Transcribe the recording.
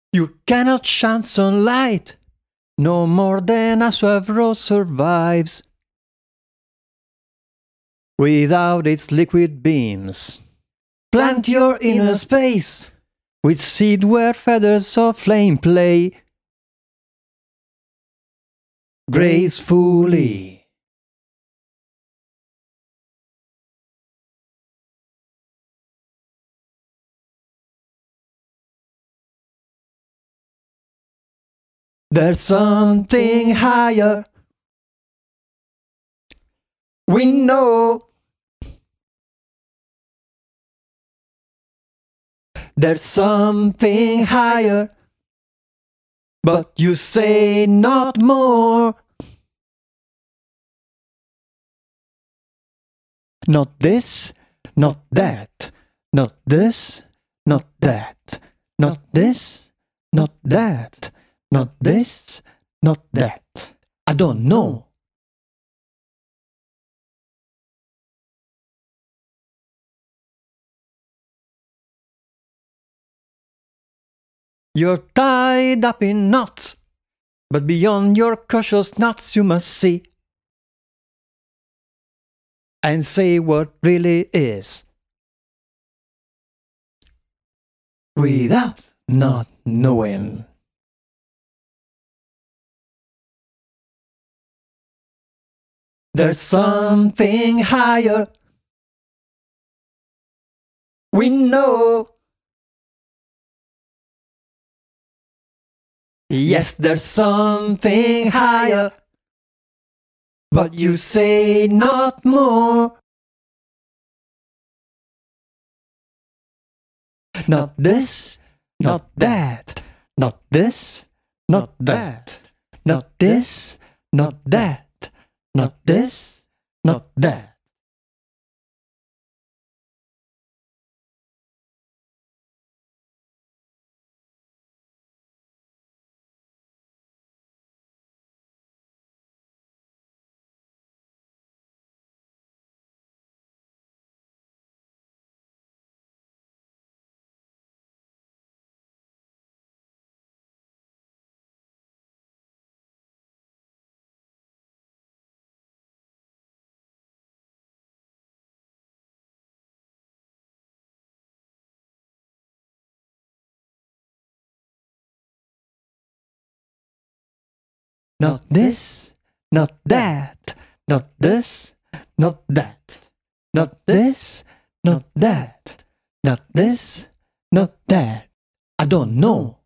You cannot shine sunlight, no more than a suave rose survives without its liquid beams. Plant your inner space with seed where feathers of flame play gracefully. There's something higher, we know. There's something higher, but you say not more. Not this, not that, not this, not that, not this, not that, not this, not that. I don't know. You're tied up in knots, but beyond your cautious knots you must see and say what really is, without not knowing. There's something higher, we know. Yes, there's something higher, but you say not more. Not this, not that, not this, not that, not this, not that, not this, not that. Not this, not that, not this, not that, not this, not that, not this, not that. I don't know.